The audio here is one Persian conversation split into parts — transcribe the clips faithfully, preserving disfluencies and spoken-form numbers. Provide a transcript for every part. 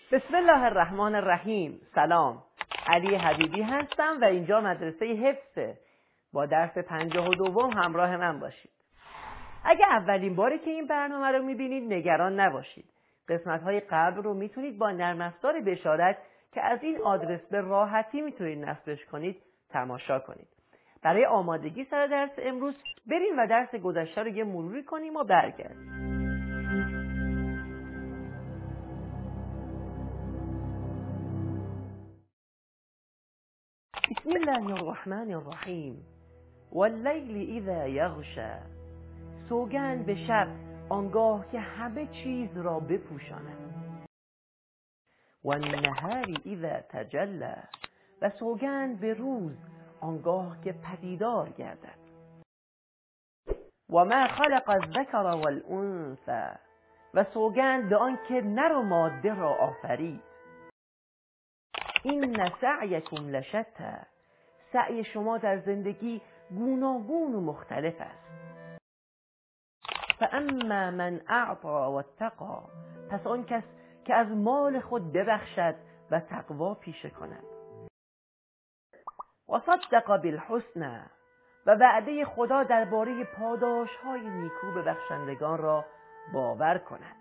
بسم الله الرحمن الرحیم. سلام، علی حبیبی هستم و اینجا مدرسه حفظه. با درس پنجاه و دوم همراه من باشید. اگه اولین باری که این برنامه رو میبینید نگران نباشید. قسمت‌های قبل رو میتونید با نرم افزار بشارت که از این آدرس به راحتی میتونید نصبش کنید تماشا کنید. برای آمادگی سر درس امروز بریم و درس گذشته رو یه مروری کنیم و برگردیم. بسم الله الرحمن الرحیم. واللیل اذا یغشی. سوگند به شب آنگاه که همه چیز را بپوشاند. والنهار اذا تجلی. و سوگند به روز آنگاه که پدیدار گردد. و ما خلق الذکر والانثی. و سوگند به آن که نر و ماده را آفرید. این سعیکم لشتی. سعی شما در زندگی گوناگون و مختلف است. فاما من اعطی واتقی. پس آن کس که از مال خود ببخشد و تقوا پیشه کند. و صدق بالحسنی. و وعده خدا درباره پاداش‌های نیکو به بخشندگان را باور کند.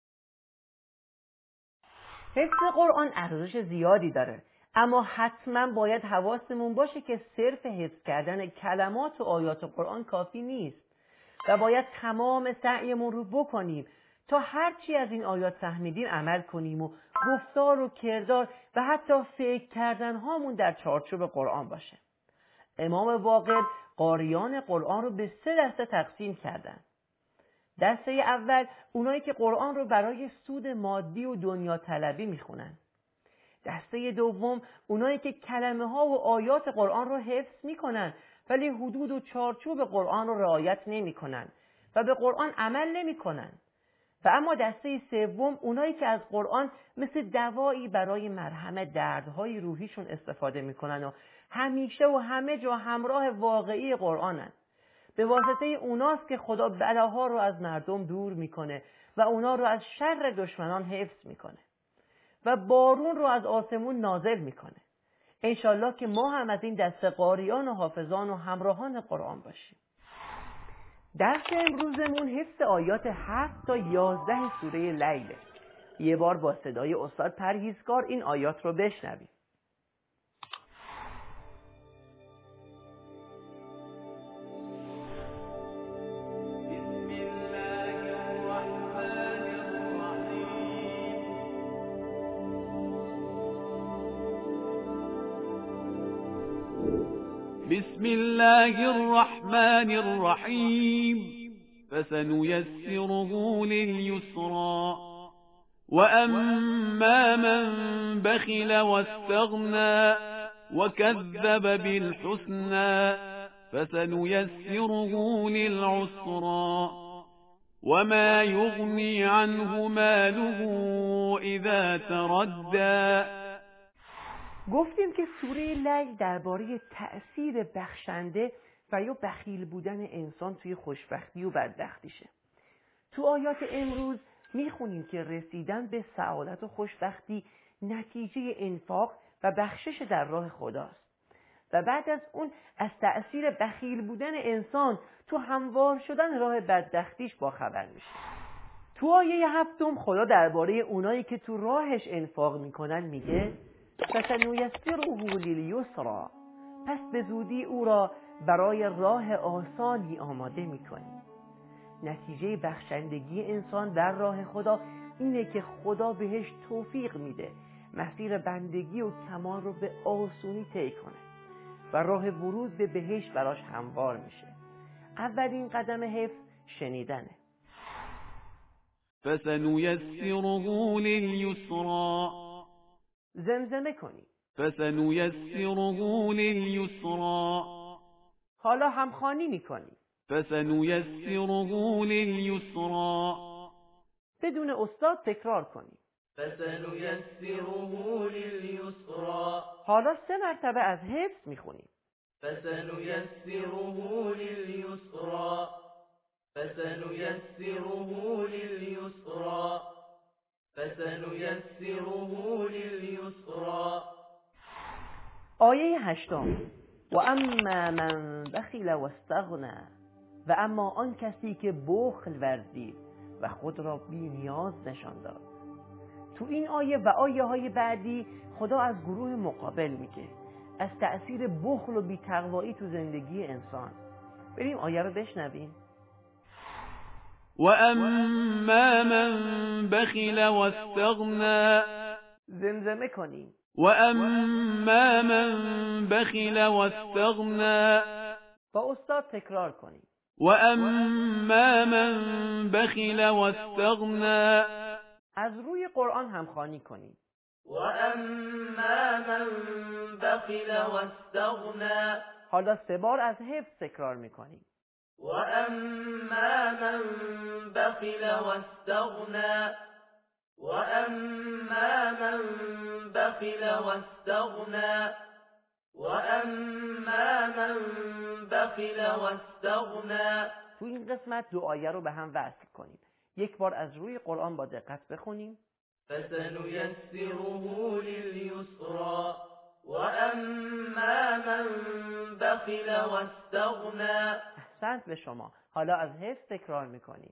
حفظ قرآن ارزش زیادی داره، اما حتما باید حواسمون باشه که صرف حفظ کردن کلمات و آیات قرآن کافی نیست و باید تمام سعیمون رو بکنیم تا هرچی از این آیات فهمیدیم عمل کنیم و گفتار و کردار و حتی فکر کردن هامون در چارچوب قرآن باشه. امام باقر قاریان قرآن رو به سه دسته تقسیم کردن. دسته اول اونایی که قرآن رو برای سود مادی و دنیا طلبی میخونن. دسته دوم اونایی که کلمه ها و آیات قرآن رو حفظ میکنن ولی حدود و چارچوب قرآن رو رعایت نمیکنن و به قرآن عمل نمیکنن. و اما دسته سوم اونایی که از قرآن مثل دوایی برای مرهم دردهای روحیشون استفاده میکنن و همیشه و همه جا همراه واقعی قرآنن. به واسطه اوناست که خدا بلاها رو از مردم دور میکنه و اونا رو از شر دشمنان حفظ میکنه و بارون رو از آسمون نازل میکنه. انشالله که ما هم از این دسته قاریان و حافظان و همراهان قرآن باشیم. درس امروزمون حفظ آیات هفت تا یازده سوره لیله. یه بار با صدای استاد پرهیزکار این آیات رو بشنویم. بسم الله الرحمن الرحیم. فسنيسره لليسرى. وأما من بخل واستغنى وكذب بالحسنى فسنيسره للعسرى. وما يغني عنه ماله إذا تردى. گفتیم که سوره لیل درباره تأثیر بخشنده و یا بخیل بودن انسان توی خوشبختی و بدبختیشه. تو آیات امروز میخونیم که رسیدن به سعادت و خوشبختی نتیجه انفاق و بخشش در راه خداست و بعد از اون از تأثیر بخیل بودن انسان تو هموار شدن راه بدبختیش با خبر میشه. تو آیه هفتم خدا درباره اونایی که تو راهش انفاق میکنن میگه فسنیسره للیسری. پس به زودی او را برای راه آسانی آماده میکنیم. نتیجه بخشندگی انسان در راه خدا اینه که خدا بهش توفیق میده مسیر بندگی و کمال رو به آسونی طی کنه و راه ورود به بهشت براش هموار میشه. اولین قدم حفظ شنیدنه. فسنيسره لليسرى. زمزمه کنی. فسنيسره لليسرى. حالا همخوانی میکنی. فسنيسره لليسرى. بدون استاد تکرار کنی. فسنيسره لليسرى. حالا سه مرتبه از حفظ میخونیم. فسنيسره لليسرى. فسنيسره لليسرى. فسنيسره لليسرى. آیه هشتم: و اما من بخل و استغنى، و اما آن کسی که بخل ورزید و خود را بی نیاز نشان داد. تو این آیه و آیه های بعدی خدا از گروه مقابل میگه، از تأثیر بخل و بی‌تقوایی تو زندگی انسان. بریم آیه رو بشنویم. و اما من بخل و استغنى، زمزمه کنیم. و اما من بخل و استغنى، با استاد تکرار کنیم. و اما من بخل و استغنى، از روی قرآن هم خوانی کنیم. و اما من بخل و استغنى. حالا سه بار از حفظ تکرار میکنیم. و اما من بخل و استغنى. و اما من بخل و استغنى. و اما من بخل و استغنى. تو این قسمت دو آیه رو به هم وصل کنیم. یک بار از روی قرآن با دقت بخونیم. فسنيسره لليسرى. و اما من بخل و استغنى. احسنت به شما. حالا از حفظ تکرار میکنیم.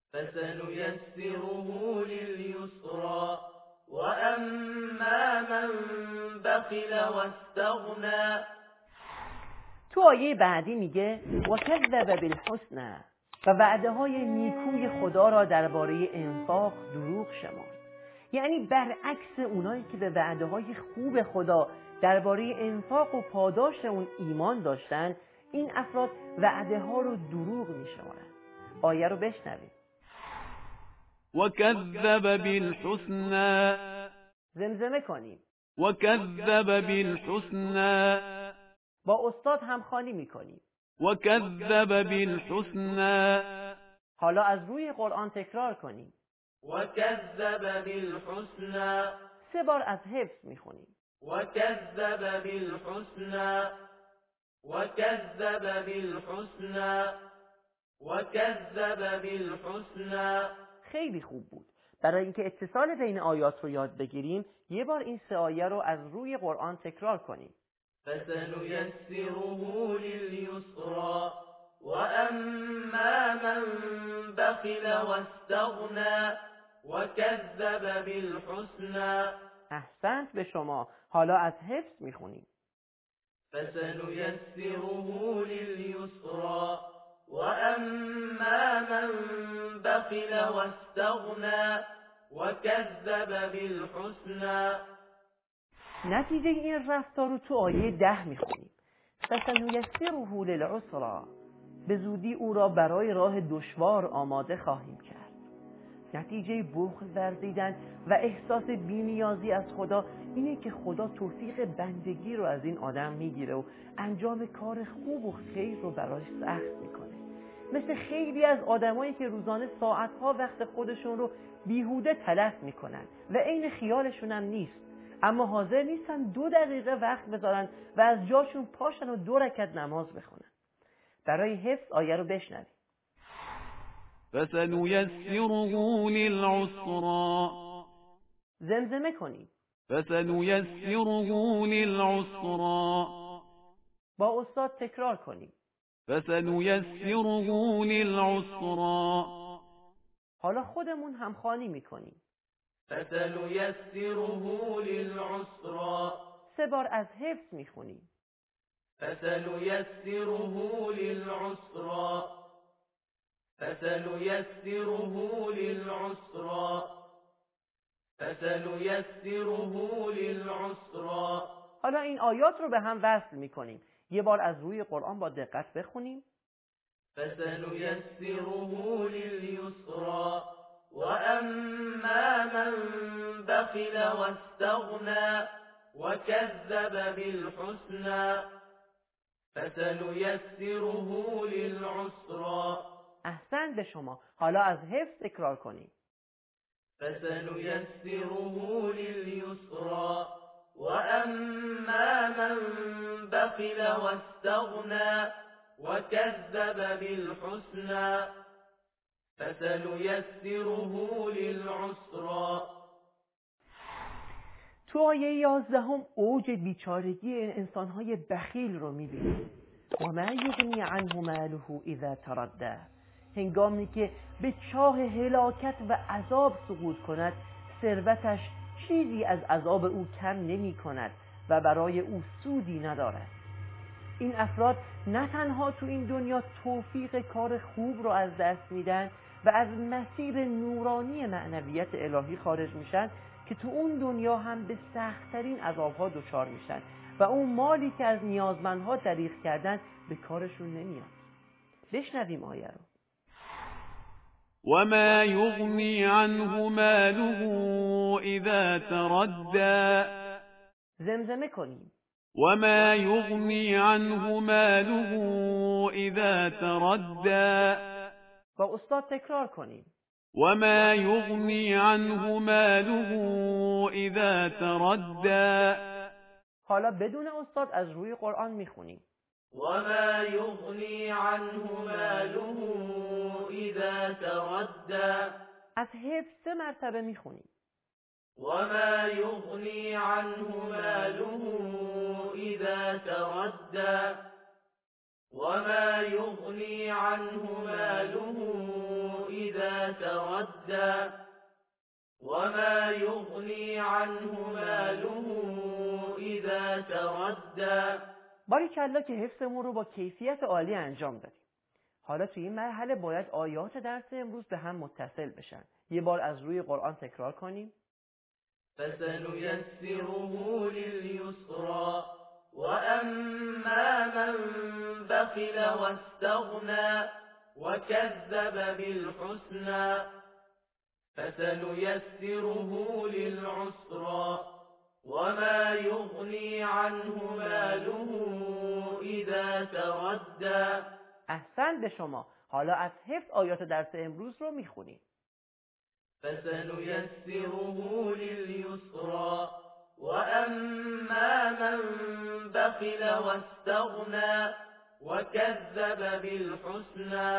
فسنيسره لليسرى. و اما من بخل و استغنى. تو آیه بعدی میگه و کذب بالحسنى، و وعده های نیکوی خدا را درباره انفاق دروغ شمرد. یعنی برعکس اونایی که به وعده های خوب خدا درباره انفاق و پاداش اون ایمان داشتن، این افراد وعده ها رو دروغ میشمارن. آیه رو بشنوید. و کذب بالحسنى، زمزمه کنیم. و کذب بالحسنى، با استاد هم خوانی میکنیم. و کذب بالحسنى، حالا از روی قرآن تکرار کنیم. و کذب بالحسنى. سه بار از حفظ میخونیم. و کذب بالحسنى. و کذب بالحسنى. و کذب بالحسنى. خیلی خوب بود. برای اینکه اتصال بین آیات رو یاد بگیریم، یه بار این سه آیه رو از روی قرآن تکرار کنیم. فسنيسره لليسرى. و اما من بخل و استغنى. و کذب بالحسنى. احسنت به شما. حالا از حفظ میخونیم. فسنيسره لليسرى. و اما من بخل و استغنى. و کذب بالحسنى. نتیجه این رفتار رو تو آیه ده میخونیم. فسنیسره للعسری، به زودی او را برای راه دشوار آماده خواهیم کرد. نتیجه بخل ورزیدن و احساس بی‌نیازی از خدا اینه که خدا توفیق بندگی رو از این آدم میگیره و انجام کار خوب و خیر رو براش سخت میکنه. مثل خیلی از آدمایی که روزانه ساعتها وقت خودشون رو بیهوده تلف میکنن و عین خیالشون هم نیست، اما حاضر نیستن دو دقیقه وقت بذارن و از جاشون پاشن و دو رکعت نماز بخونن. برای حفظ آیه رو بشنوید. فسنيسره للعسرى، زمزمه کنید. فسنيسره للعسرى، با استاد تکرار کنید. فسنيسره للعسرى. حالا خودمون هم خوانی میکنیم. فسنيسره للعسرى. سه بار از حفظ میخونیم. فسنيسره للعسرى. فسنيسره للعسرى. فسنيسره للعسرى. حالا این آیات رو به هم وصل میکنیم. یه بار از روی قرآن با دقت بخونیم. فسنيسره لليسرى. و اما من بخل و استغنى. و کذب بالحسنى. فسنيسره للعسرى. احسن به شما. حالا از حفظ تکرار کنید. فسنيسره لليسرى. و اما من بخل و استغنى. و کذب بالحسنى. فسنيسره للعسرى. تو آیه یازدهم اوج بیچارگی انسانهای بخیل رو میبینیم. و ما یغنی عنه ماله اذا تردى، هنگامی که به چاه هلاکت و عذاب سقوط کند ثروتش چیزی از عذاب او کم نمی کند و برای او سودی ندارد. این افراد نه تنها تو این دنیا توفیق کار خوب رو از دست میدن و از مسیر نورانی معنویت الهی خارج میشن که تو اون دنیا هم به سخت‌ترین عذابها دچار میشن و اون مالی که از نیازمندها دریغ کردن به کارشون نمیاد. بشنویم آیه رو. وما يغني عنه ماله إذا تردى. زمزمه کنیم. وما يغني عنه ماله إذا تردى. با استاد تکرار کنیم. وما يغني عنه ماله إذا تردى. حالا بدون استاد از روی قرآن میخونیم. وما يغني عنه ماله إذا تردى. از حفظ سه مرتبه میخونیم. وما يغني عنه ماله إذا تردى. وما يغني عنه ماله إذا تردى. وما يغني عنه ماله إذا تردى. باریکلا که حفظمون رو با کیفیت عالی انجام دادیم. حالا توی این مرحله باید آیات درس امروز به هم متصل بشن. یه بار از روی قرآن تکرار کنیم. فسنيسره لليسرى وأما من بخل واستغنى وكذب بالحسنى فسنيسره للعسرى وما يغني عنه ماله إذا تردى. احسن به شما. حالا از حفظ آیات درس امروز رو میخونیم. فسنيسره لليسرى وأما من بخل واستغنى وكذب بالحسنى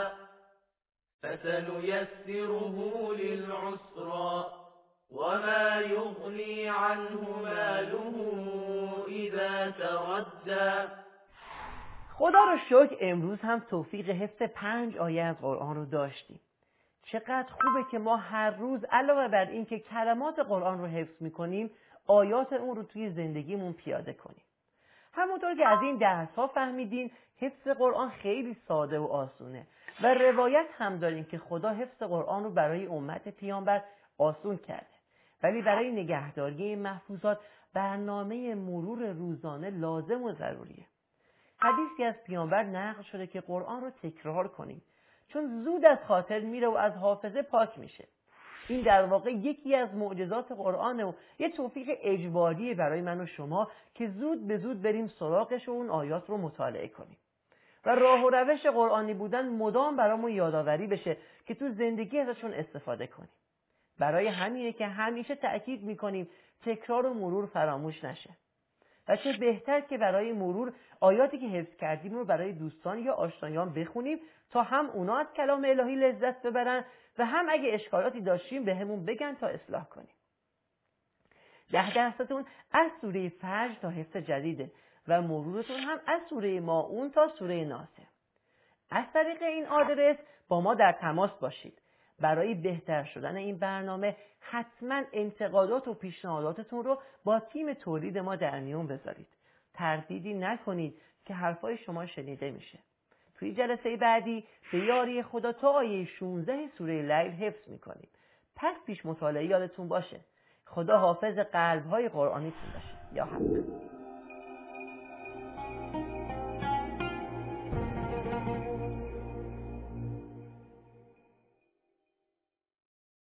فسنيسره للعسرى وما يغني عنه ماله إذا تردى. خدا رو شکر امروز هم توفیق حفظ پنج آیه از قرآن رو داشتیم. چقدر خوبه که ما هر روز علاوه بر این که کلمات قرآن رو حفظ میکنیم آیات اون رو توی زندگیمون پیاده کنیم. همونطور که از این درس ها فهمیدین حفظ قرآن خیلی ساده و آسونه و روایت هم داریم که خدا حفظ قرآن رو برای امت پیامبر آسون کرده، ولی برای نگهداری این محفوظات برنامه مرور روزانه لازم و ضروریه. حدیثی از پیامبر نقل شده که قرآن رو تکرار کنیم چون زود از خاطر میره و از حافظه پاک میشه. این در واقع یکی از معجزات قرآنه و یه توفیق اجباریه برای من و شما که زود به زود بریم سراغش و اون آیات رو مطالعه کنیم و راه و روش قرآنی بودن مدام برامون یادآوری بشه که تو زندگی ازشون استفاده کنیم. برای همینه که همیشه تأکید میکنیم تکرار و مرور فراموش نشه و چه بهتر که برای مرور آیاتی که حفظ کردیم رو برای دوستان یا آشنایان بخونیم تا هم اونا از کلام الهی لذت ببرن و هم اگه اشکالاتی داشتیم به همون بگن تا اصلاح کنیم. ده درستون از سوره فجر تا حفظ جدیده و مرورتون هم از سوره ماعون تا سوره ناصر. از طریق این آدرس با ما در تماس باشید. برای بهتر شدن این برنامه حتما انتقادات و پیشنهاداتتون رو با تیم تولید ما در میون بذارید. تردیدی نکنید که حرفای شما شنیده میشه. توی جلسه بعدی به یاری خدا تا آیه شانزده سوره لیل حفظ میکنیم. پس پیش مطالعه یادتون باشه. خدا حافظ قلب‌های قرآنیتون باشه. یا حق.